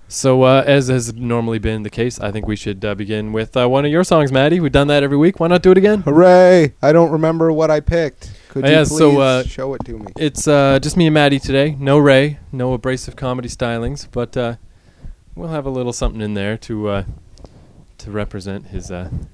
So, as has normally been the case, I think we should begin with one of your songs, Maddie. We've done that every week. Why not do it again? Hooray! I don't remember what I picked. Could you please show it to me? It's just me and Maddie today. No Ray, no abrasive comedy stylings, but we'll have a little something in there to represent his,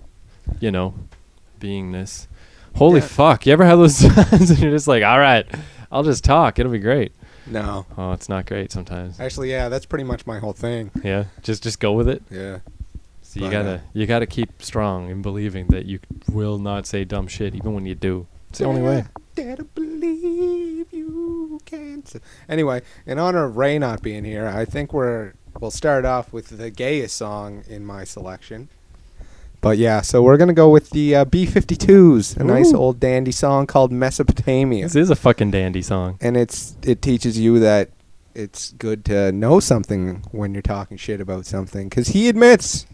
beingness. Holy fuck! You ever have those times and you're just like, all right, I'll just talk. It'll be great. No. Oh, it's not great sometimes. Actually, yeah, that's pretty much my whole thing. Yeah, just go with it. Yeah. So you gotta keep strong in believing that you will not say dumb shit even when you do. It's the only way. Dare to believe you can. Anyway, in honor of Ray not being here, I think we'll start off with the gayest song in my selection. But yeah, so we're gonna go with the B-52s, a nice old dandy song called Mesopotamia. This is a fucking dandy song, and it teaches you that it's good to know something when you're talking shit about something, because he admits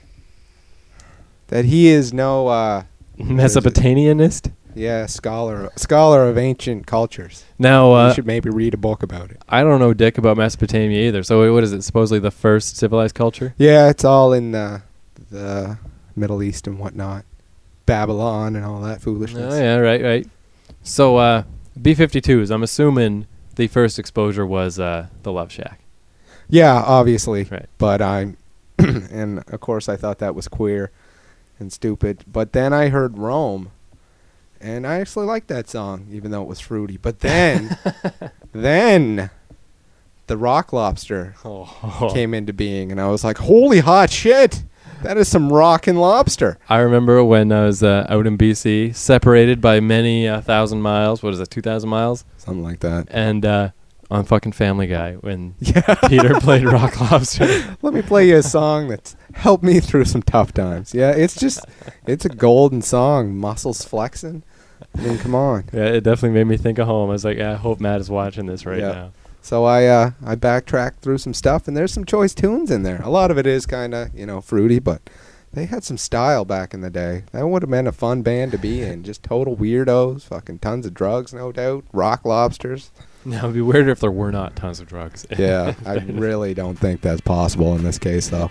that he is no Mesopotamianist. Yeah, scholar of ancient cultures. Now you should maybe read a book about it. I don't know dick about Mesopotamia either. So what is it? Supposedly the first civilized culture? Yeah, it's all in the Middle East and whatnot, Babylon and all that foolishness. Oh yeah, right. So B-52s. I'm assuming the first exposure was the Love Shack. Yeah, obviously. Right. But and of course I thought that was queer and stupid. But then I heard Rome. And I actually liked that song, even though it was fruity. But then, the Rock Lobster came into being, and I was like, holy hot shit! That is some rockin' lobster. I remember when I was out in BC, separated by many 1,000 miles. What is it, 2,000 miles? Something like that. And on fucking Family Guy, when Peter played Rock Lobster. Let me play you a song that's helped me through some tough times. Yeah, it's a golden song. Muscles flexing. I mean, come on. Yeah, it definitely made me think of home. I was like, I hope Matt is watching this right now. So I backtracked through some stuff, and there's some choice tunes in there. A lot of it is kind of, fruity, but they had some style back in the day. That would have been a fun band to be in. Just total weirdos, fucking tons of drugs, no doubt. Rock lobsters. Now, it would be weirder if there were not tons of drugs. Yeah, I really don't think that's possible in this case, though.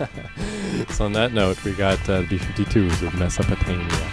So on that note, we got the B-52s of Mesopotamia.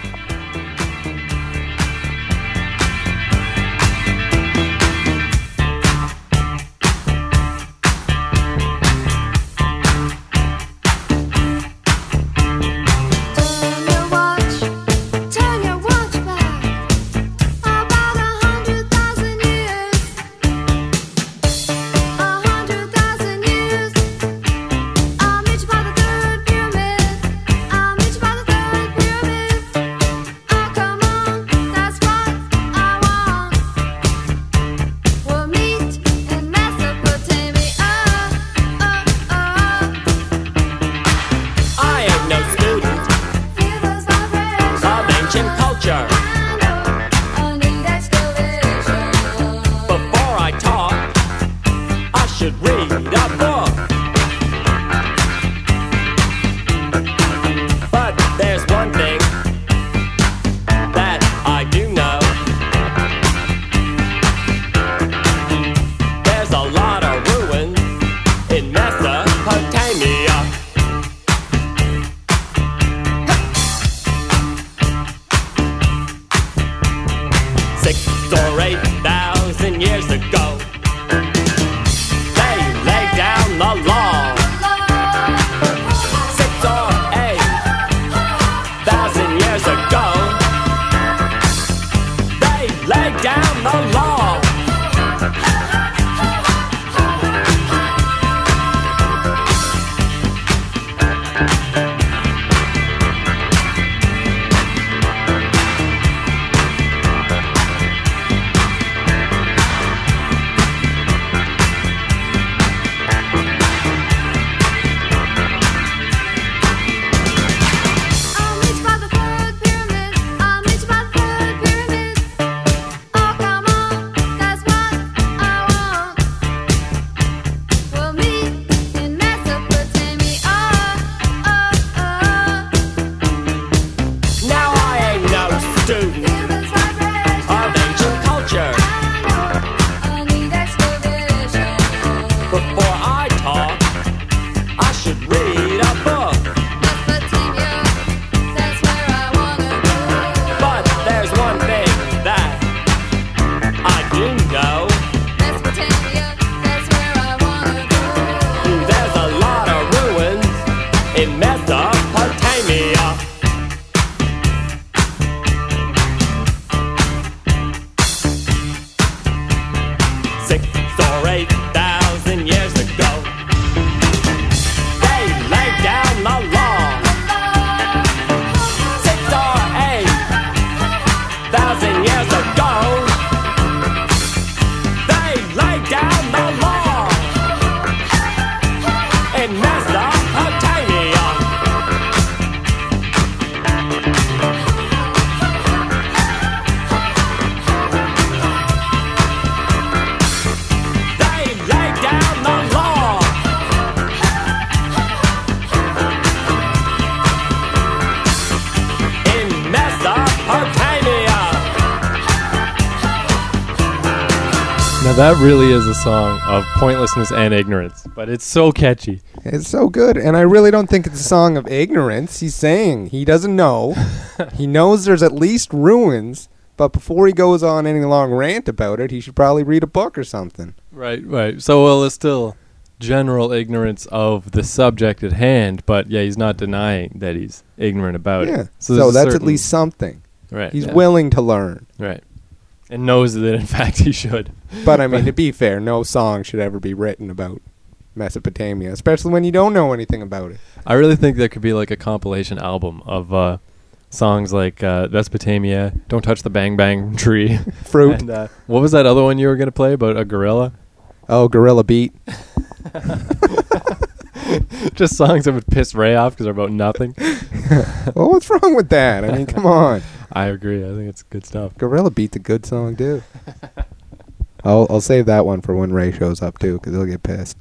Or 8,000 years ago, they laid down Now that really is a song of pointlessness and ignorance, but it's so catchy. It's so good, and I really don't think it's a song of ignorance. He's saying he doesn't know. He knows there's at least ruins, but before he goes on any long rant about it, he should probably read a book or something. Right, right. So, well, it's still general ignorance of the subject at hand, but yeah, he's not denying that he's ignorant about Yeah, it. so there's a that's at certain- least something. right. He's yeah. willing to learn. Right. And knows that, in fact, he should. But, I mean, to be fair, no song should ever be written about Mesopotamia, especially when you don't know anything about it. I really think there could be like a compilation album of songs like Mesopotamia, Don't Touch the Bang Bang Tree. Fruit. And what was that other one you were going to play about a gorilla? Oh, Gorilla Beat. Just songs that would piss Ray off because they're about nothing. Well, what's wrong with that? I mean, come on. I agree. I think it's good stuff. Gorilla Beat's a good song, too. I'll save that one for when Ray shows up, too, because he'll get pissed.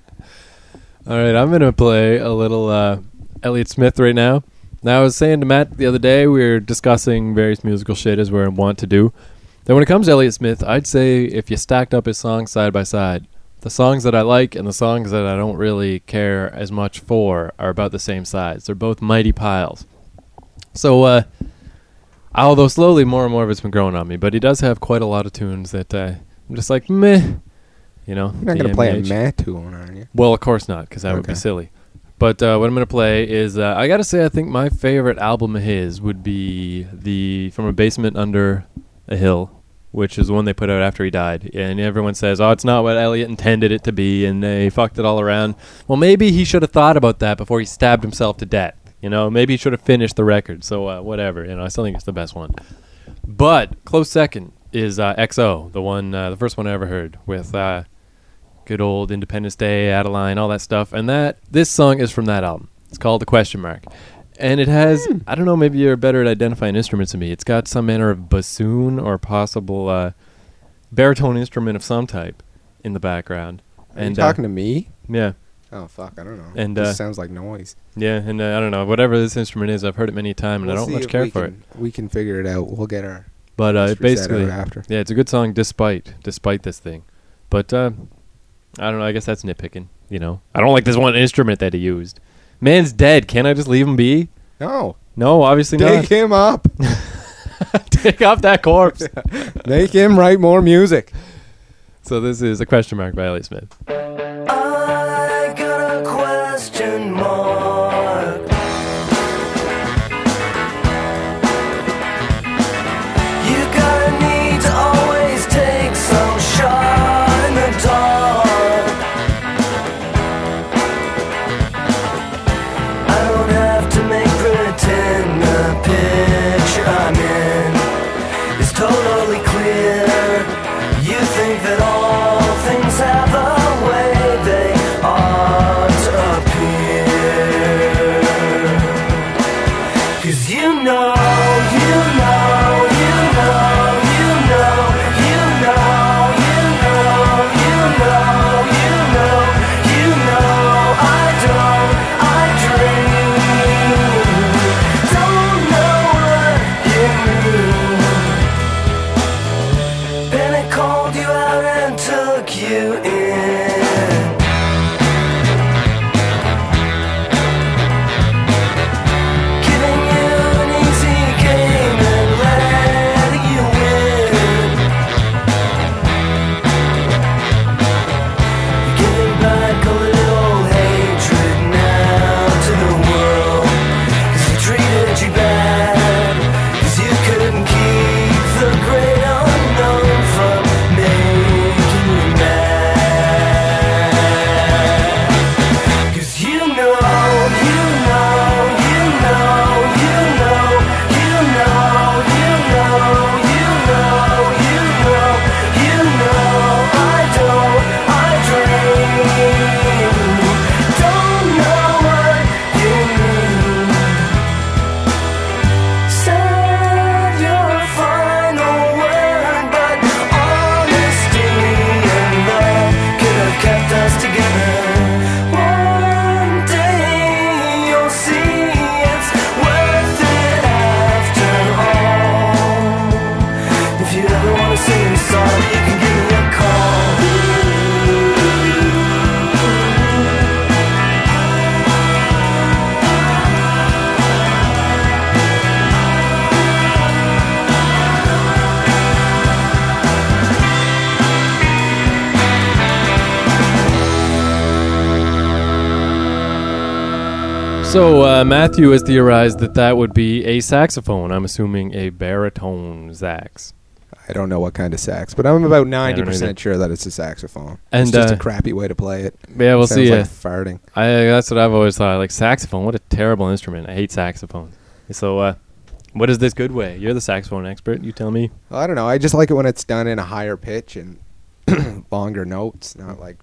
All right, I'm going to play a little Elliott Smith right now. Now, I was saying to Matt the other day, we were discussing various musical shit as we want to do. Then when it comes to Elliott Smith, I'd say if you stacked up his songs side by side, the songs that I like and the songs that I don't really care as much for are about the same size. They're both mighty piles. So, although slowly more and more of it's been growing on me, but he does have quite a lot of tunes that I'm just like, meh. You know, You're not going to play a DMH. Matt tune, are you? Well, of course not, because that would be Okay. silly. But what I'm going to play is, I got to say, I think my favorite album of his would be the From a Basement Under a Hill, which is the one they put out after he died. And everyone says, oh, it's not what Elliott intended it to be, and they fucked it all around. Well, maybe he should have thought about that before he stabbed himself to death. You know, maybe he should have finished the record. So whatever. You know, I still think it's the best one. But close second is XO, the one, the first one I ever heard with good old Independence Day, Adeline, all that stuff. And this song is from that album. It's called The Question Mark. And it has, I don't know, maybe you're better at identifying instruments than me. It's got some manner of bassoon or possible baritone instrument of some type in the background. Are you talking to me? Yeah. Oh, fuck, I don't know. And, This sounds like noise. Yeah, and I don't know. Whatever this instrument is, I've heard it many times, and I We'll don't see much if care we for can- it. We can figure it out. We'll get our But it history set basically, out after. yeah, it's a good song despite this thing. But I don't know. I guess that's nitpicking. You know, I don't like this one instrument that he used. Man's dead. Can't I just leave him be? No. No, obviously Take not. him up. Take off that corpse. Make him write more music. So this is A Question Mark by Elliott Smith. I got a question mark. You got a need to always take some shot in the dark. I don't have to make pretend the picture I'm in is totally clear. You think that all things have a way So Matthew has theorized that would be a saxophone. I'm assuming a baritone sax. I don't know what kind of sax, but I'm about either. 90% sure that it's a saxophone. And, it's just a crappy way to play it. Yeah, we'll Sounds see. like farting. That's what I've always thought. Like saxophone, what a terrible instrument. I hate saxophones. So what is this good way? You're the saxophone expert. You tell me. Well, I don't know. I just like it when it's done in a higher pitch and longer notes, not like...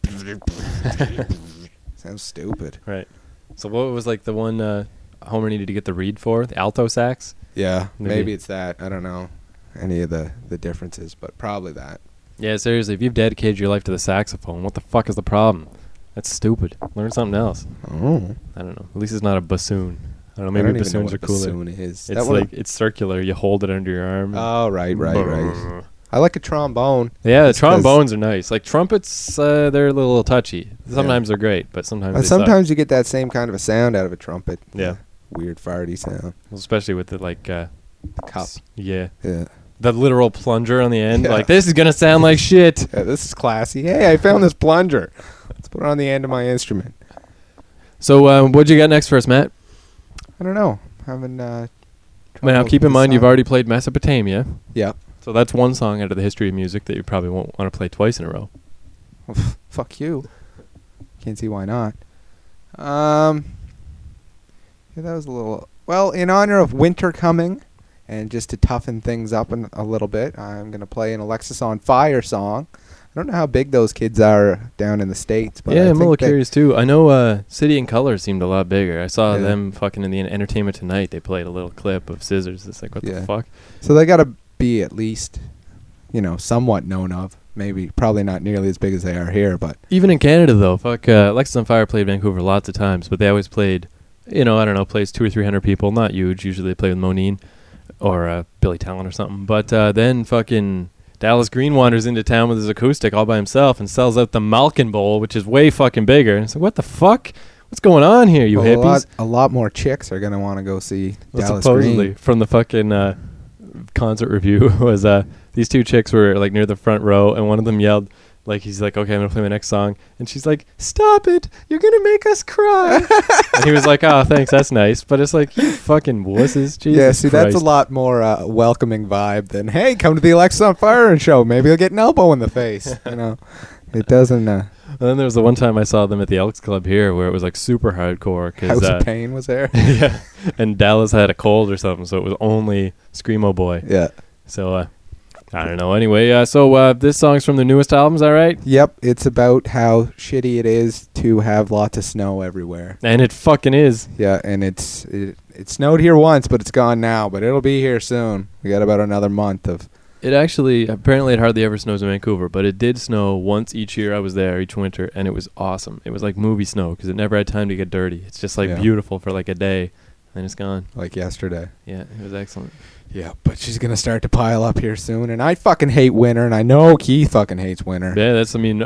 Sounds stupid. Right. So what was like the one Homer needed to get the reed for? The alto sax? Yeah, maybe it's that. I don't know any of the differences, but probably that. Yeah, seriously, if you've dedicated your life to the saxophone, what the fuck is the problem? That's stupid. Learn something else. Oh. I don't know. At least it's not a bassoon. I don't know. I Maybe don't even know bassoons what are cooler. bassoon is. It's like it's circular. You hold it under your arm. Oh, right. I like a trombone. Yeah, the Just 'cause- trombones are nice. Like trumpets, they're a little touchy. Sometimes they're great, but sometimes they suck. Sometimes you get that same kind of a sound out of a trumpet. Yeah. Weird farty sound. Well, especially with the like Cup. Yeah. Yeah. The literal plunger on the end. Yeah. Like this is gonna sound like shit. Yeah, this is classy. Hey, I found this plunger. Let's put it on the end of my instrument. So what'd you got next for us, Matt? I don't know. Haven't. Now keep in mind you've already played Mesopotamia. Yeah. So that's one song out of the history of music that you probably won't want to play twice in a row. Well, fuck you. Can't see why not. Yeah, that was a little... Well, in honor of winter coming, and just to toughen things up a little bit, I'm going to play an Alexis on Fire song. I don't know how big those kids are down in the States, but yeah, I I'm a think little curious too. I know City and Color seemed a lot bigger. I saw Yeah. them fucking in the Entertainment Tonight. They played a little clip of Scissors. It's like, what Yeah. the fuck? So they got to be at least, somewhat known of. Maybe, probably not nearly as big as they are here, but... Even in Canada, though, Alexis on Fire played Vancouver lots of times, but they always played, I don't know, plays 200 or 300 people. Not huge. Usually they play with Moneen or Billy Talent or something. But then fucking Dallas Green wanders into town with his acoustic all by himself and sells out the Malkin Bowl, which is way fucking bigger. And it's like, what the fuck? What's going on here, you Well, hippies? A lot more chicks are going to want to go see Well, Dallas supposedly, Green. from the fucking concert review, was these two chicks were like near the front row, and one of them yelled, like, he's like, okay, I'm going to play my next song. And she's like, stop it. You're going to make us cry. And he was like, oh, thanks. That's nice. But it's like, you fucking wusses. Jesus Yeah, see, that's a Christ. lot more welcoming vibe than, hey, come to the Alexis on Fire show. Maybe you'll get an elbow in the face. It doesn't... And then there was the one time I saw them at the Elks Club here where it was like super hardcore. House of Pain was there. yeah. And Dallas had a cold or something, so it was only Screamo Boy. Yeah. So, I don't know. Anyway, so this song's from the newest album, is that right? Yep, it's about how shitty it is to have lots of snow everywhere. And it fucking is. Yeah, and it snowed here once, but it's gone now. But it'll be here soon. We got about another month of... It apparently it hardly ever snows in Vancouver, but it did snow once each year I was there, each winter, and it was awesome. It was like movie snow because it never had time to get dirty. It's just like beautiful for like a day, and it's gone. like yesterday. Yeah, it was excellent. Yeah, but she's going to start to pile up here soon. And I fucking hate winter, and I know Keith fucking hates winter. Yeah,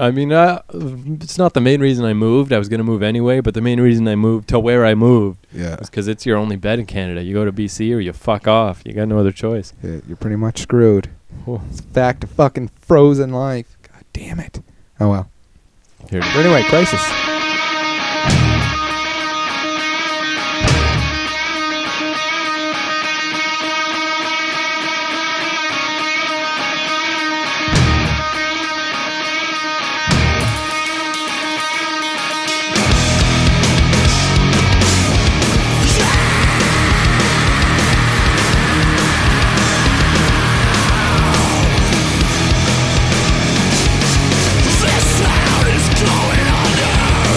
it's not the main reason I moved. I was going to move anyway, but the main reason I moved to where I moved Yeah. was because it's your only bed in Canada. You go to BC or you fuck off. You got no other choice. Yeah, you're pretty much screwed. Whew. It's back to fucking frozen life. God damn it. Oh, well. Here it is. But anyway, Crisis. This sound is going under.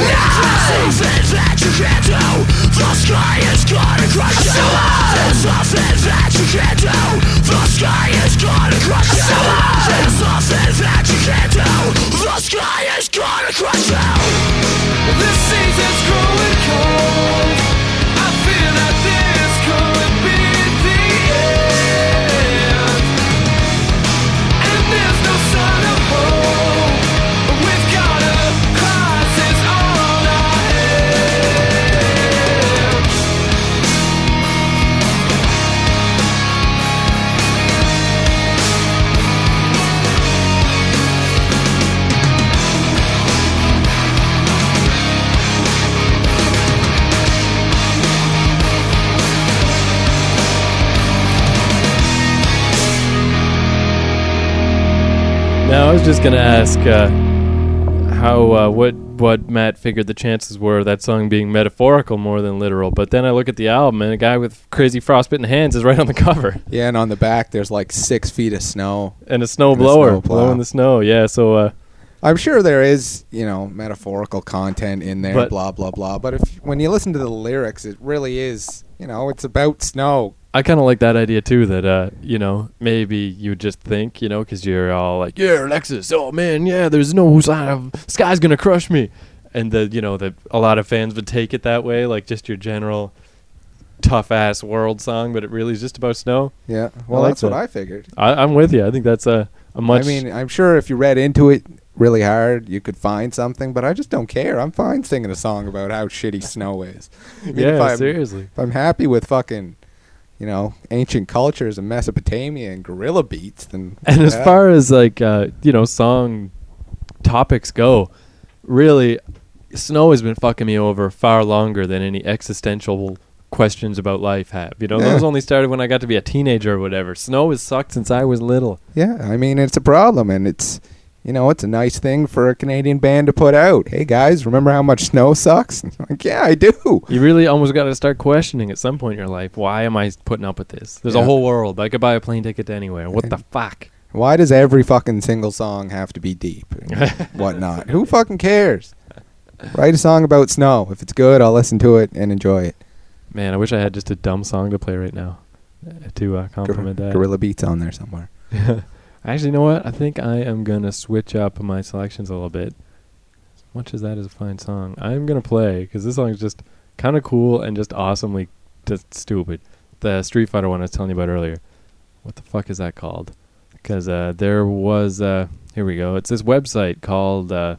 something that you can't do. The sky is gonna crush you. There's nothing that you can't do. The sky is gonna crush you. There's nothing that you can't do. The sky is gonna crush you. This season's growing cold. I feel that this could be the end. And there's no sign of hope. We've got a crisis on our hands. Now, I was just going to ask what Matt figured the chances were of that song being metaphorical more than literal. But then I look at the album, and a guy with crazy frostbitten hands is right on the cover. Yeah, and on the back there's like 6 feet of snow. And a snow And a blower snowplow. blowing the snow. Yeah, so I'm sure there is, metaphorical content in there, But- blah blah blah. But when you listen to the lyrics, it really is, it's about snow. I kind of like that idea too, that, maybe you just think, because you're all like, yeah, Alexis, oh man, yeah, there's no sign of sky's going to crush me. And that a lot of fans would take it that way, like just your general tough ass world song, but it really is just about snow. Yeah, well, like that's what that. I figured. I'm with you. I think that's a much. I mean, I'm sure if you read into it really hard, you could find something, but I just don't care. I'm fine singing a song about how shitty snow is. I mean, yeah, seriously. If I'm happy with fucking, ancient cultures and Mesopotamia and gorilla beats, then And as yeah. far as like song topics go, really, snow has been fucking me over far longer than any existential questions about life have. Yeah. Those only started when I got to be a teenager or whatever. Snow has sucked since I was little. Yeah, I mean, it's a problem, and it's a nice thing for a Canadian band to put out. Hey, guys, remember how much snow sucks? Like, yeah, I do. You really almost got to start questioning at some point in your life, why am I putting up with this? There's a Yeah. whole world. I could buy a plane ticket to anywhere. What the fuck? Why does every fucking single song have to be deep and whatnot? Who fucking cares? Write a song about snow. If it's good, I'll listen to it and enjoy it. Man, I wish I had just a dumb song to play right now to compliment that. Gorilla Beats on there somewhere. Actually, you know what? I think I am going to switch up my selections a little bit. As much as that is a fine song, I'm going to play, because this song is just kind of cool and just awesomely just stupid. The Street Fighter one I was telling you about earlier. What the fuck is that called? Because there was... here we go. It's this website called OC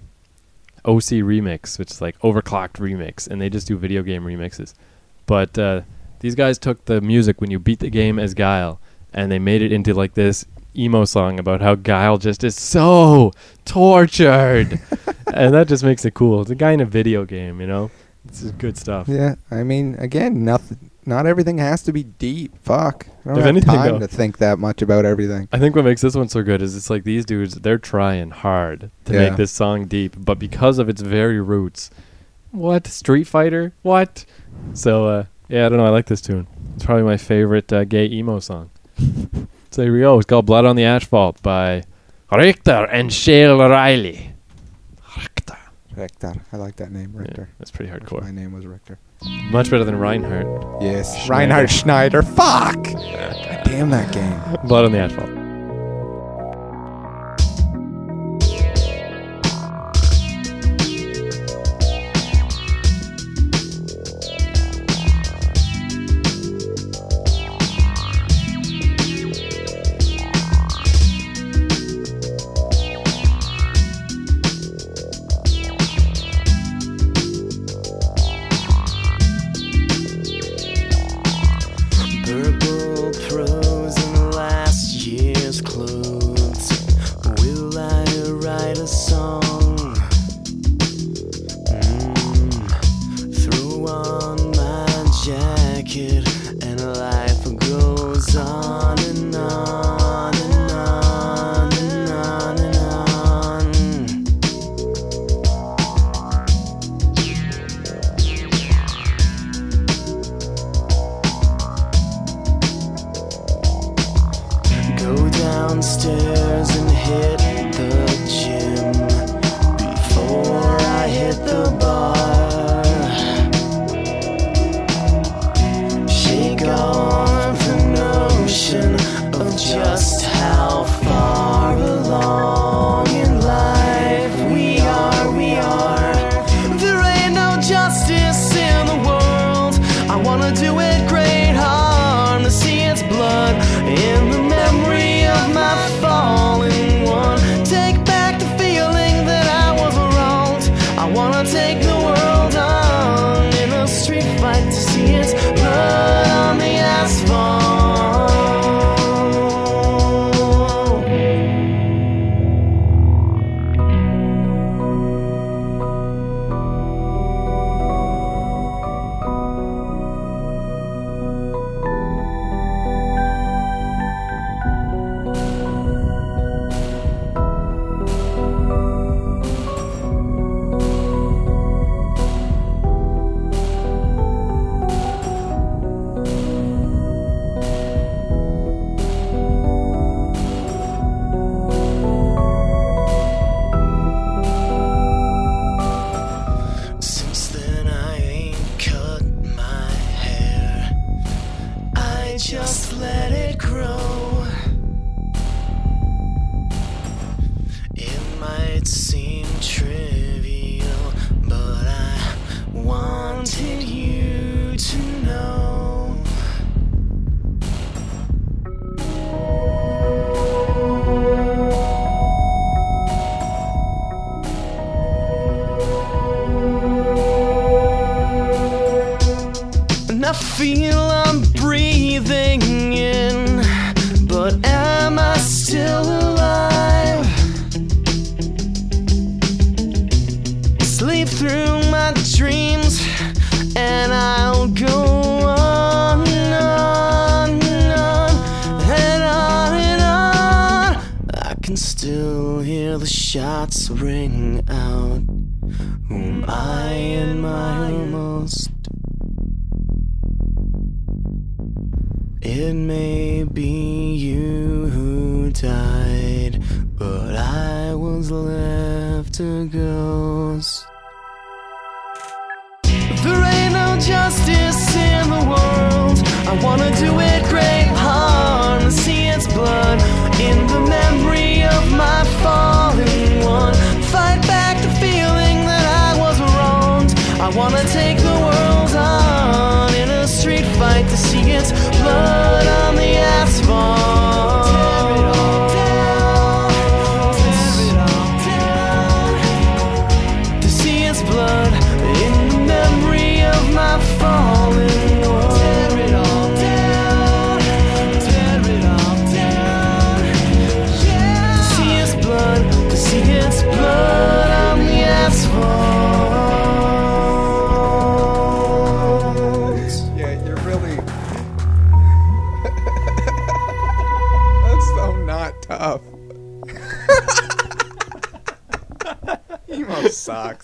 Remix, which is like Overclocked Remix, and they just do video game remixes. But these guys took the music when you beat the game as Guile, and they made it into like this emo song about how Guile just is so tortured. And that just makes it cool. It's a guy in a video game, This is good stuff. Yeah, I mean, again, not everything has to be deep. Fuck. I don't If have anything, time though- to think that much about everything. I think what makes this one so good is it's like these dudes, they're trying hard to Yeah. make this song deep, but because of its very roots, what? Street Fighter? What? So, yeah, I don't know. I like this tune. It's probably my favorite gay emo song. So here we go. It's called Blood on the Asphalt by Richter and Shale Riley. Richter. Richter. I like that name, Richter. Yeah, that's pretty My hardcore. name was Richter. Much better than Reinhardt. Yes. Schneider. Reinhard Schneider. Fuck! God damn that game. Blood on the Asphalt. Purple prose in the last year. I feel I'm breathing in, but am I still alive? Sleep through my dreams, and I'll go on and on and on and on and on. I can still hear the shots ring out. Who am I and my almost? It may be you who died, but I was left a ghost. There ain't no justice in the world. I wanna do it great harm and see its blood in the memory of my fallen one. Fight back the feeling that I was wronged. I wanna take the world on in a street fight to see its blood on the asphalt. Tear it all down, tear it all down, to see its blood in the memory of my fallen one. Tear it all down, tear it all down, yeah. To see its blood, to see its blood on the asphalt. Yeah, you're really. That's so not tough. Emo sucks.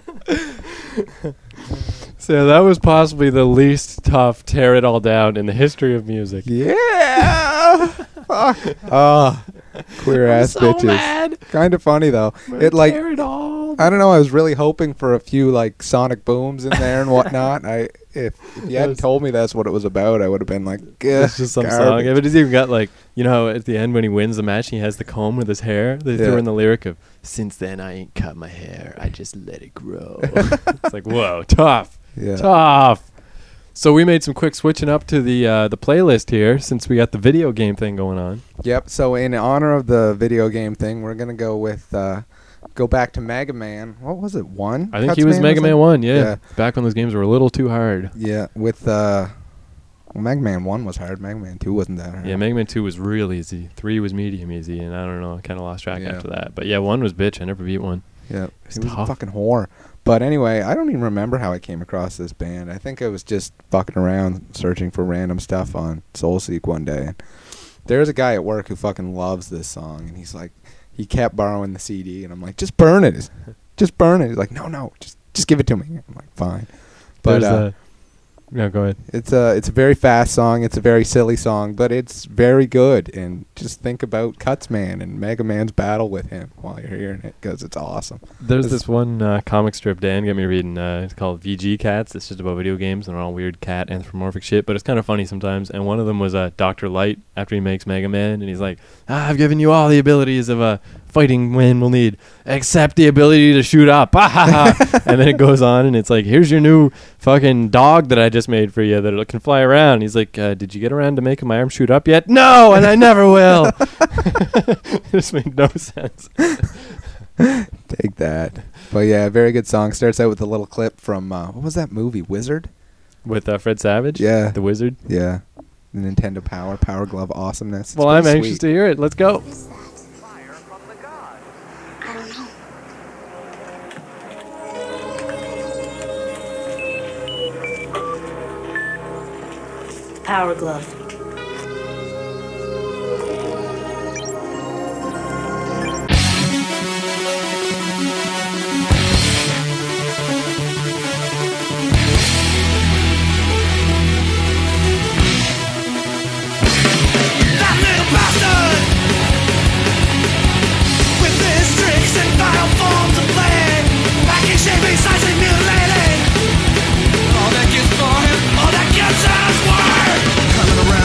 So that was possibly the least tough tear it all down in the history of music. Yeah. Fuck. Oh, queer ass so bitches. mad. Kind of funny though. It like tear it all. I don't know. I was really hoping for a few like sonic booms in there and whatnot. If you hadn't told me that's what it was about, I would have been like, It's just some song. Yeah, but it's even got like, you know, how at the end when he wins the match, he has the comb with his hair. They threw in the lyric of, "Since then I ain't cut my hair, I just let it grow." It's like, whoa, tough, tough. So we made some quick switching up to the playlist here since we got the video game thing going on. Yep. So in honor of the video game thing, we're gonna go with go back to Mega Man. What was it? 1? I think he was Mega Man 1. Yeah. Back when those games were a little too hard. Yeah. With well, Mega Man 1 was hard. Mega Man 2 wasn't that hard. Yeah, Mega Man 2 was real easy. 3 was medium easy, and I don't know, I kind of lost track after that. But yeah, 1 was bitch. I never beat 1. Yeah, he was a fucking whore. But anyway, I don't even remember how I came across this band. I think I was just fucking around searching for random stuff on SoulSeek one day. And there's a guy at work who fucking loves this song, and he's like, he kept borrowing the CD, and I'm like, just burn it. Just burn it. He's like, no, just give it to me. I'm like, fine. But no, go ahead. It's a very fast song. It's a very silly song, but it's very good. And just think about Cutsman and Mega Man's battle with him while you're hearing it, because it's awesome. There's this one comic strip Dan got me reading. It's called VG Cats. It's just about video games, and they're all weird cat anthropomorphic shit, but it's kind of funny sometimes. And one of them was Dr. Light after he makes Mega Man, and he's like, I've given you all the abilities of a fighting man will need, except the ability to shoot up. And then it goes on, and it's like, here's your new fucking dog that I just made for you that can fly around. And he's like, did you get around to making my arm shoot up yet? No, and I never will. This made no sense. Take that. But yeah, very good song. Starts out with a little clip from what was that movie, Wizard? With Fred Savage? Yeah. The Wizard? Yeah. The Nintendo Power Glove awesomeness. Well, I'm anxious to hear it. Let's go. Fire from the god. I don't know. Power Glove. Coming around.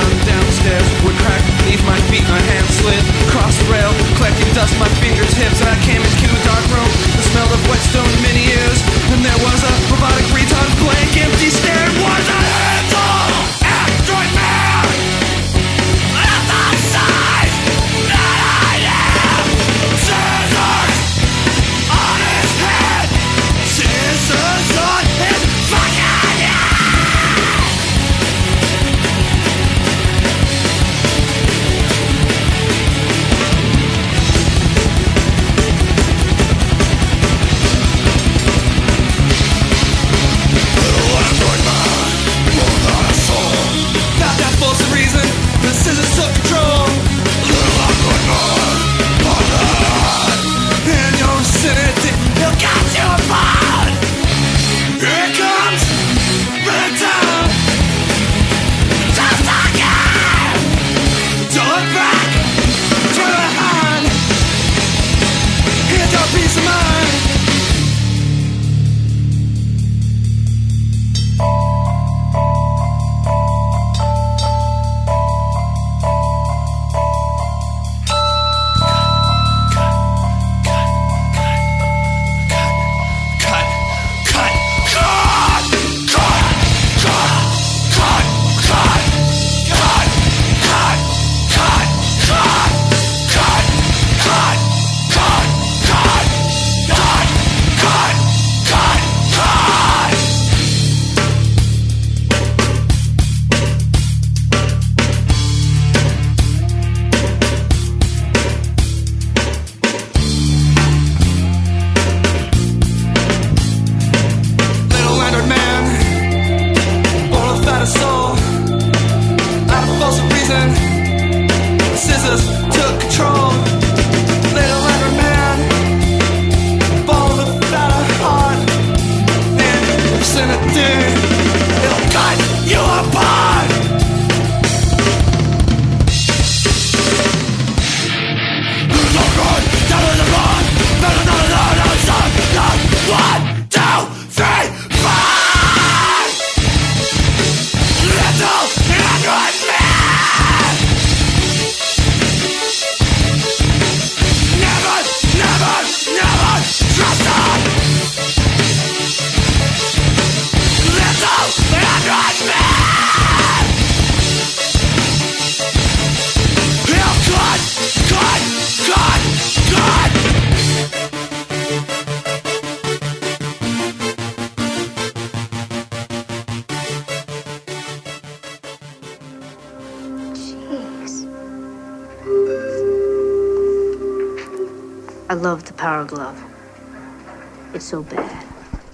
I love the Power Glove. It's so bad.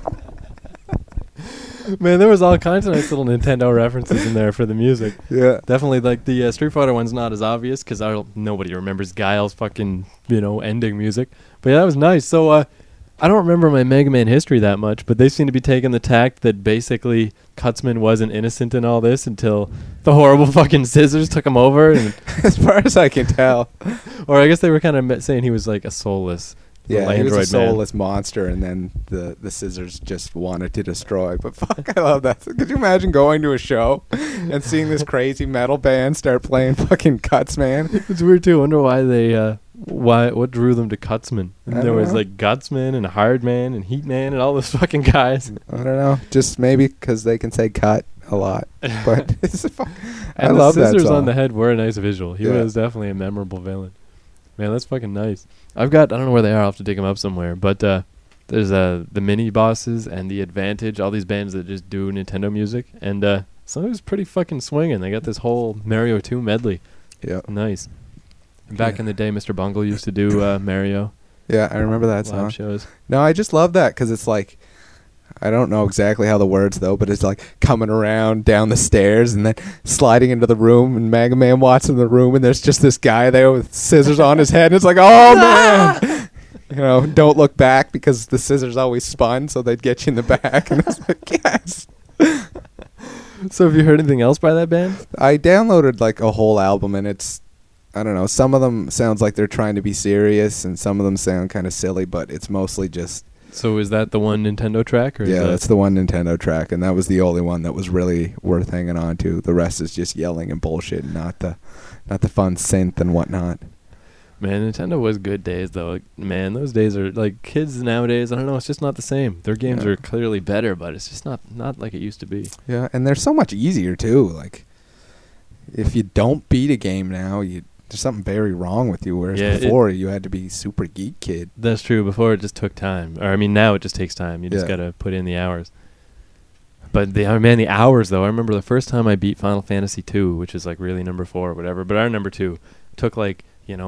Man, there was all kinds of nice little Nintendo references in there for the music. Yeah. Definitely, like, the Street Fighter one's not as obvious because nobody remembers Guile's fucking, ending music. But yeah, that was nice. So, I don't remember my Mega Man history that much, but they seem to be taking the tact that basically Kutzman wasn't innocent in all this until the horrible fucking scissors took him over. And As far as I can tell. or I guess they were kind of saying he was like a soulless little Yeah, he was a android man. soulless monster, and then the scissors just wanted to destroy. But fuck, I love that. Could you imagine going to a show and seeing this crazy metal band start playing fucking Cuts, man? It's weird too. I wonder why they what drew them to Kutzman. I There don't was know. like Gutsman and Hardman and Heatman and all those fucking guys. I don't know. Just maybe because they can say cut a lot. But it's a fuck. I And love the that scissors song. on the head were a nice visual. He Yeah. was definitely a memorable villain. Man, that's fucking nice. I don't know where they are. I'll have to dig them up somewhere. But there's the mini bosses and the Advantage, all these bands that just do Nintendo music. And some of it's pretty fucking swinging. They got this whole Mario 2 medley. Yeah. Nice. Back Yeah. in the day, Mr. Bungle used to do Mario Yeah, I remember that song. live shows. No, I just love that because it's like, I don't know exactly how the words though, but it's like coming around down the stairs and then sliding into the room, and Mega Man walks in the room and there's just this guy there with scissors on his head. And it's like, oh man, don't look back because the scissors always spun, so they'd get you in the back. And it's like, yes. So have you heard anything else by that band? I downloaded like a whole album, and it's, I don't know, some of them sounds like they're trying to be serious, and some of them sound kind of silly, but it's mostly just. So is that the one Nintendo track? Or is Yeah, that that's the one Nintendo track, and that was the only one that was really worth hanging on to. The rest is just yelling and bullshit, and not the fun synth and whatnot. Man, Nintendo was good days though. Like, man, those days are like kids nowadays. I don't know. It's just not the same. Their games Yeah. are clearly better, but it's just not like it used to be. Yeah, and they're so much easier too. Like, if you don't beat a game now, there's something very wrong with you. Whereas Yeah, before, you had to be super geek kid. That's true. Before it just took time. Or I mean, now it just takes time. You just Yeah. gotta put in the hours. But the hours though. I remember the first time I beat Final Fantasy 2, which is like really number 4 or whatever. But our number 2 took like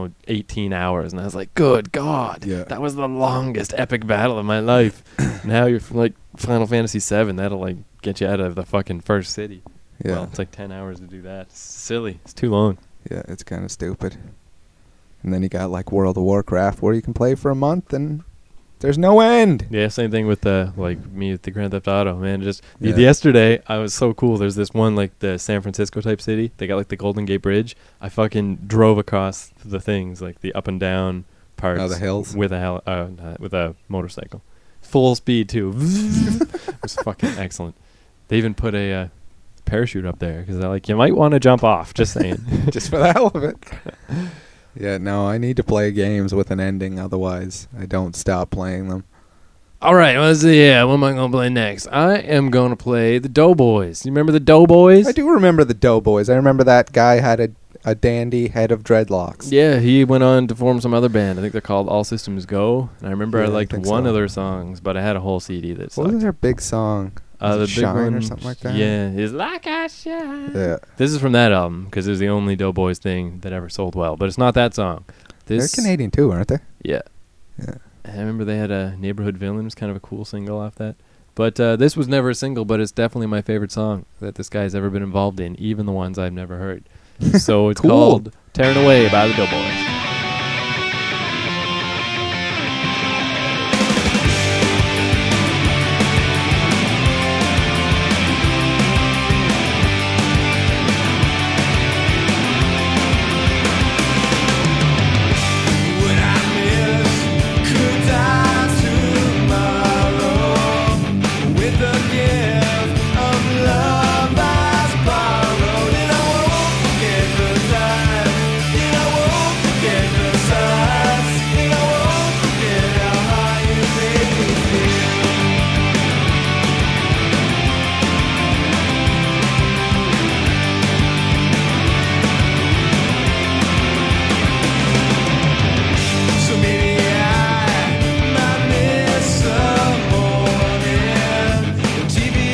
18 hours, and I was like, good God, Yeah. that was the longest epic battle of my life. Now you're like Final Fantasy 7, that'll like get you out of the fucking first city. Yeah, Well, it's like 10 hours to do that. It's silly. It's too long. yeah, it's kind of stupid. And then you got like World of Warcraft, where you can play for a month and there's no end. Yeah, same thing with me with the Grand Theft Auto, man. Just Yeah. yesterday, I was so cool. There's this one like the San Francisco type city. They got like the Golden Gate Bridge. I fucking drove across the things like the up and down parts. Oh, the hills? with a motorcycle, full speed too. It was fucking excellent. They even put a parachute up there because they're like, you might want to jump off. Just saying. Just for the hell of it. Yeah, no, I need to play games with an ending, otherwise I don't stop playing them. All right, what am I going to play next? I am going to play the Doughboys. You remember the Doughboys? I do remember the Doughboys. I remember that guy had a dandy head of dreadlocks. Yeah, he went on to form some other band. I think they're called All Systems Go. And I remember Yeah, I I liked think one so. of their songs, but I had a whole CD that What was sucked. their big song? Was The it big Shine one, or something like that? Yeah, it's like I shine. Yeah. This is from that album because it was the only Doughboys thing that ever sold well. But it's not that song. This, They're Canadian too, aren't they? Yeah. Yeah. I remember they had a Neighborhood Villain. It was kind of a cool single off that. But this was never a single, but it's definitely my favorite song that this guy's ever been involved in, even the ones I've never heard. So it's Cool. called Tearing Away by the Doughboys. Would I miss? Could I tomorrow with the gift of love I borrowed? And I won't forget the time, and I won't forget the signs, and I won't forget how high you made me feel. So maybe I might miss the morning, the TV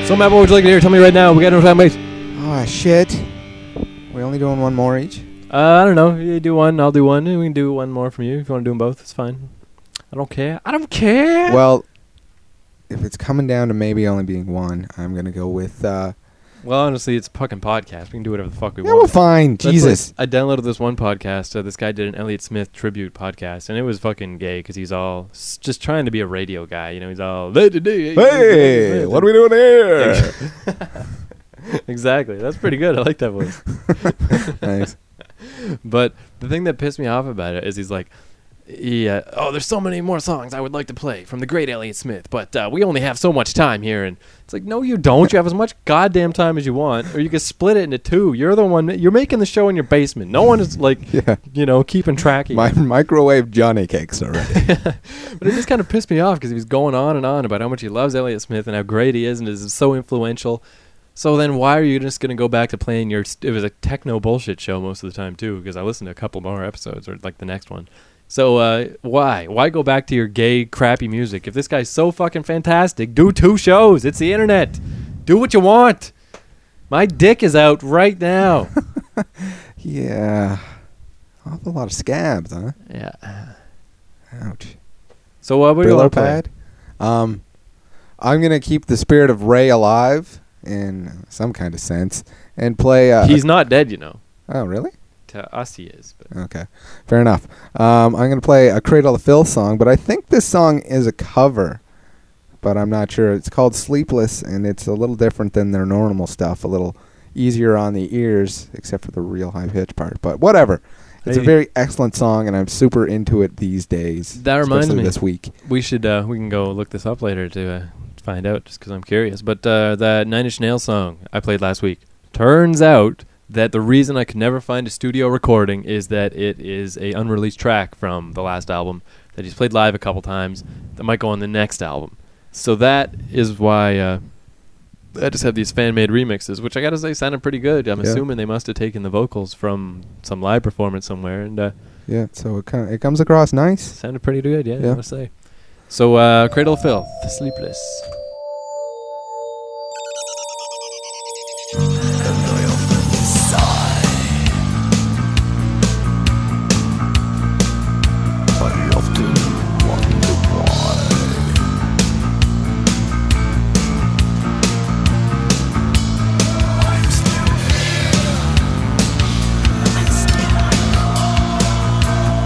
So, Matt, what would you like to hear? Tell me right now. We got no time to waste. Oh, shit. We only doing one more each? I don't know. You do one, I'll do one. We can do one more from you. If you want to do them both, it's fine. I don't care. I don't care. Well, if it's coming down to maybe only being one, I'm going to go with... Well, honestly, it's a fucking podcast. We can do whatever the fuck we yeah, want. well, fine. Let's Jesus. I downloaded this one podcast. This guy did an Elliott Smith tribute podcast, and it was fucking gay because he's all just trying to be a radio guy. You know, he's all, Hey, what are we doing here? Exactly. That's pretty good. I like that voice. Nice. But the thing that pissed me off about it is he's like, there's so many more songs I would like to play from the great Elliott Smith, but we only have so much time here. And it's like, no, you don't. You have as much goddamn time as you want, or you can split it into two. You're the one. You're making the show in your basement. No one is like, Yeah. keeping track of you. My microwave Johnny cakes already. But it just kind of pissed me off because he was going on and on about how much he loves Elliott Smith and how great he is and is so influential. So then why are you just going to go back to playing it was a techno bullshit show most of the time too, because I listened to a couple more episodes or like the next one. So why go back to your gay crappy music? If this guy's so fucking fantastic, do 2 shows. It's the internet. Do what you want. My dick is out right now. Yeah. Awful lot of scabs, huh? Yeah. Ouch. So what do you Brillo want to play? pad. I'm going to keep the spirit of Ray alive in some kind of sense and play... He's not dead, you know. Oh, really? To us he is. But. Okay. Fair enough. I'm going to play a Cradle of Filth song, but I think this song is a cover, but I'm not sure. It's called Sleepless, and it's a little different than their normal stuff, a little easier on the ears, except for the real high-pitch part. But whatever. It's a very excellent song, and I'm super into it these days. That reminds especially me. this week. We should we can go look this up later to find out, just because I'm curious. But that Nine Inch Nails song I played last week, turns out that the reason I could never find a studio recording is that it is a unreleased track from the last album that he's played live a couple times that might go on the next album. So that is why I just have these fan-made remixes, which I gotta say sounded pretty good. I'm assuming they must have taken the vocals from some live performance somewhere, and Yeah, so it comes across nice. sounded pretty good, I Yeah. gotta say. So Cradle of Filth, Sleepless.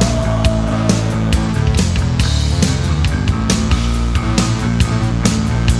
I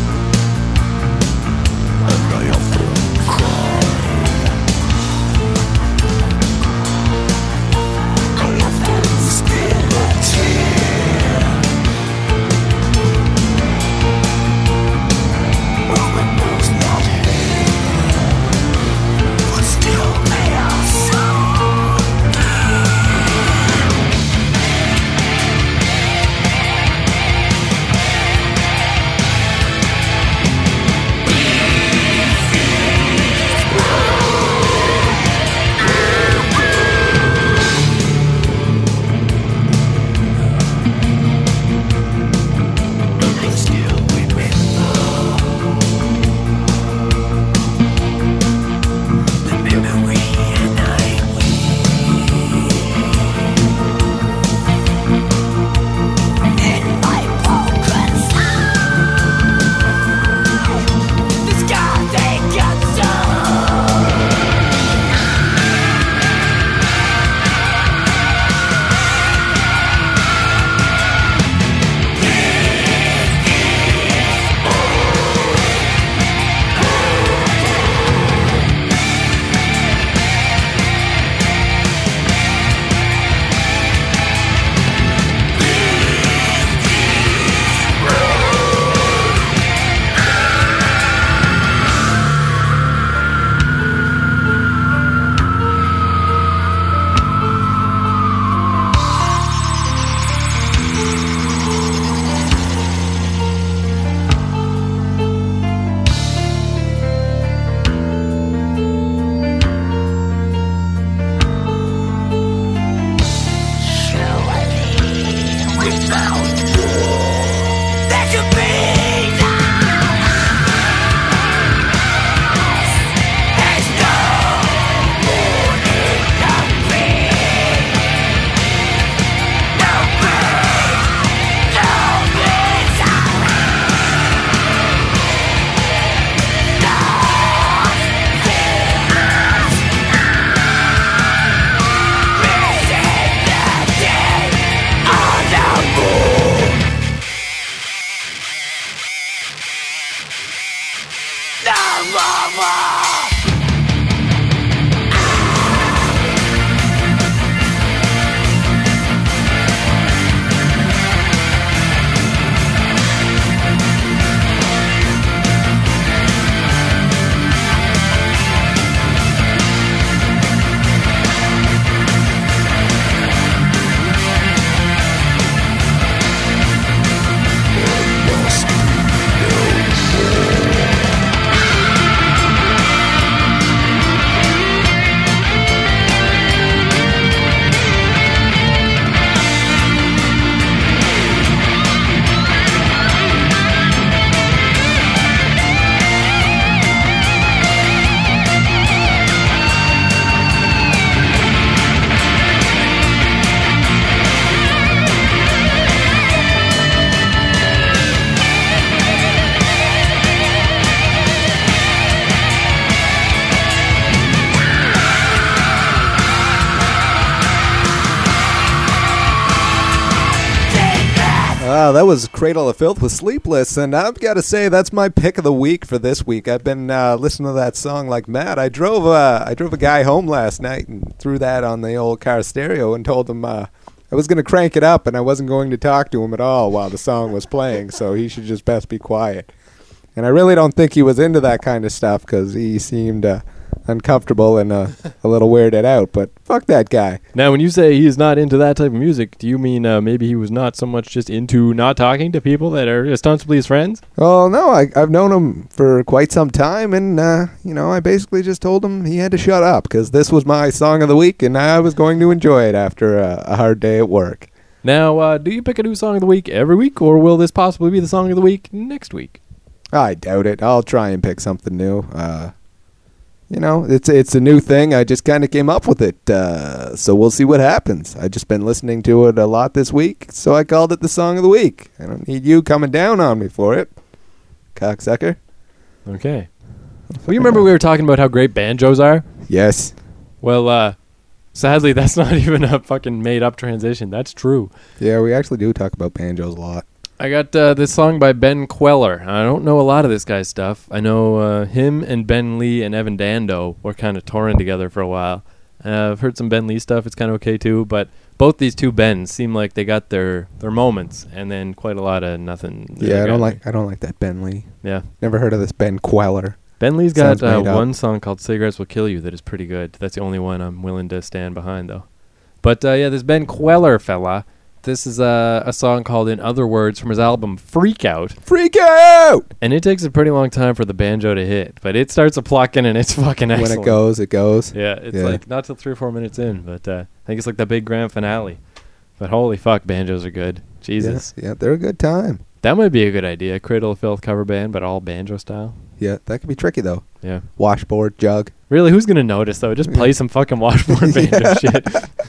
Wow, that was Cradle of Filth with Sleepless, and I've got to say that's my pick of the week for this week. I've been listening to that song like mad. I drove a guy home last night and threw that on the old car stereo and told him I was going to crank it up and I wasn't going to talk to him at all while the song was playing, so he should just best be quiet. And I really don't think he was into that kind of stuff because he seemed uncomfortable and a little weirded out, but fuck that guy. Now, when you say he is not into that type of music, do you mean maybe he was not so much just into not talking to people that are ostensibly his friends? Well, no, I've known him for quite some time, and, I basically just told him he had to shut up because this was my song of the week, and I was going to enjoy it after a hard day at work. Now, do you pick a new song of the week every week, or will this possibly be the song of the week next week? I doubt it. I'll try and pick something new. It's a new thing. I just kind of came up with it, so we'll see what happens. I've just been listening to it a lot this week, so I called it the song of the week. I don't need you coming down on me for it, cocksucker. Okay. Well, you remember we were talking about how great banjos are? Yes. Well, sadly, that's not even a fucking made-up transition. That's true. Yeah, we actually do talk about banjos a lot. I got this song by Ben Queller. I don't know a lot of this guy's stuff. I know him and Ben Lee and Evan Dando were kind of touring together for a while. I've heard some Ben Lee stuff. It's kind of okay, too. But both these two Bens seem like they got their moments and then quite a lot of nothing. Yeah, I don't like that Ben Lee. Yeah. Never heard of this Ben Queller. Ben Lee's got Sounds made up. one song called Cigarettes Will Kill You that is pretty good. That's the only one I'm willing to stand behind, though. But, this Ben Queller fella, this is a song called In Other Words from his album Freak Out. Freak Out! And it takes a pretty long time for the banjo to hit, but it starts a plucking and it's fucking excellent. When it goes, it goes. Yeah, it's like not till 3 or 4 minutes in, but I think it's like the big grand finale. But holy fuck, banjos are good. Jesus. Yeah, they're a good time. That might be a good idea. Cradle of Filth cover band, but all banjo style. Yeah, that could be tricky, though. Yeah. Washboard, jug. Really, who's going to notice, though? Just play some fucking washboard banjo shit.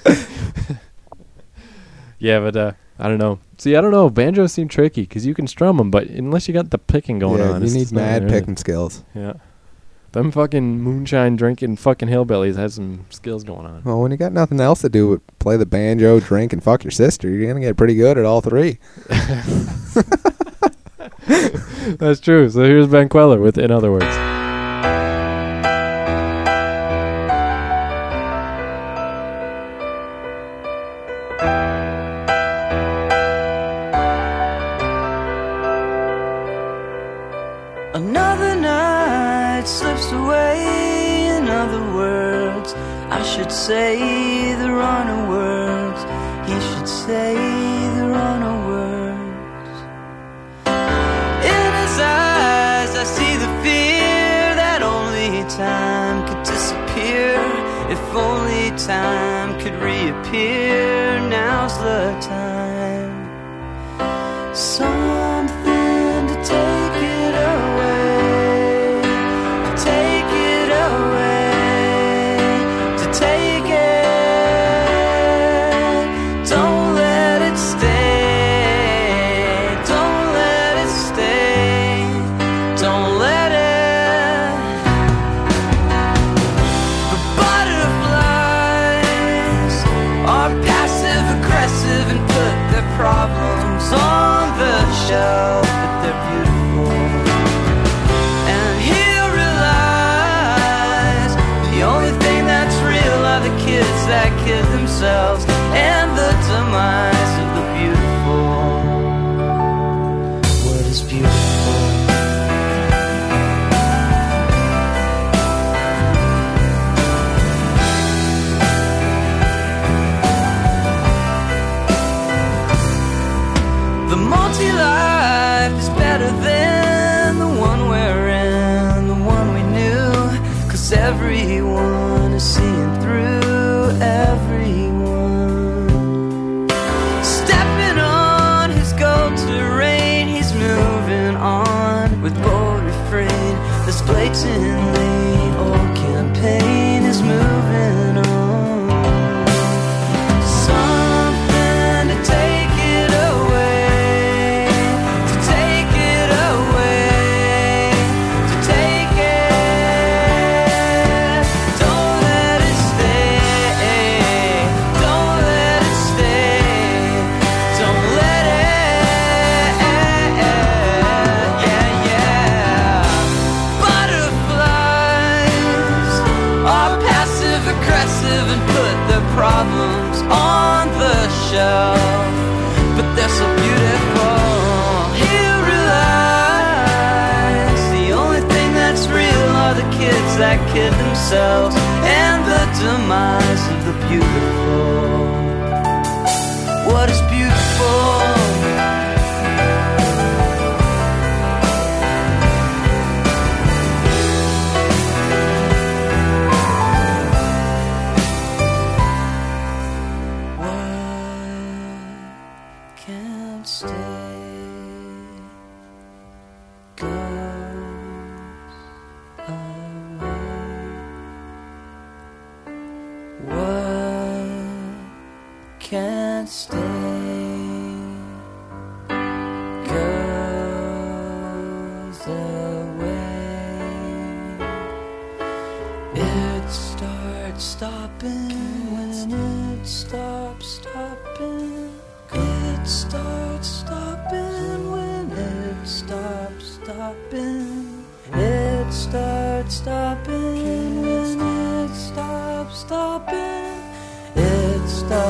Yeah, but I don't know. See, I don't know. Banjos seem tricky because you can strum them, but unless you got the picking going on. You it's need just not mad really. picking skills. Yeah. Them fucking moonshine drinking fucking hillbillies have some skills going on. Well, when you got nothing else to do but play the banjo, drink, and fuck your sister, you're going to get pretty good at all three. That's true. So here's Ben Queller with In Other Words. Another night slips away. In other words, I should say the wrong words. He should say the wrong words. In his eyes I see the fear that only time could disappear. If only time could reappear, now's the time. Something to take it away, to take it away, to take it. Don't let it stay, don't let it stay, don't let it. The butterflies are passive aggressive and put their problems on the shelf, but they're beautiful. And he'll realize the only thing that's real are the kids that kid themselves and the demise of the beautiful. What is beautiful? The multi-life is better than the one we're in, the one we knew. 'Cause everyone is seeing through everyone. problems on the shelf, but they're so beautiful. Here relies the only thing that's real are the kids that kid themselves and the demise of the beautiful. What is beautiful? Can't stay, goes away. It starts stopping when it stops stopping. It starts stopping when it stops stopping. It starts stopping when it stops stopping. It starts